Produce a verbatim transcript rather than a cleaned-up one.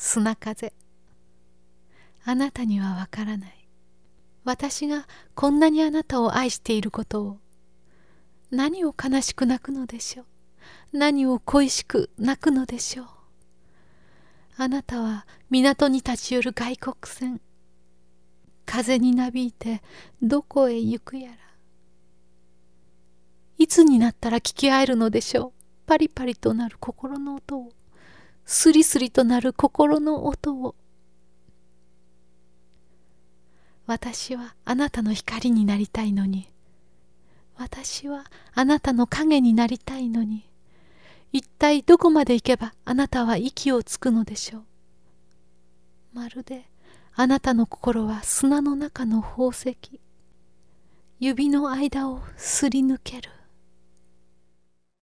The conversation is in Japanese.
砂風。あなたにはわからない。私がこんなにあなたを愛していることを。何を悲しく泣くのでしょう。何を恋しく泣くのでしょう。あなたは港に立ち寄る外国船。風になびいてどこへ行くやら。いつになったら聞き合えるのでしょう。パリパリとなる心の音を。スリスリとなる心の音を。私はあなたの光になりたいのに。私はあなたの影になりたいのに。一体どこまで行けばあなたは息をつくのでしょう。まるであなたの心は砂の中の宝石。指の間をすり抜ける。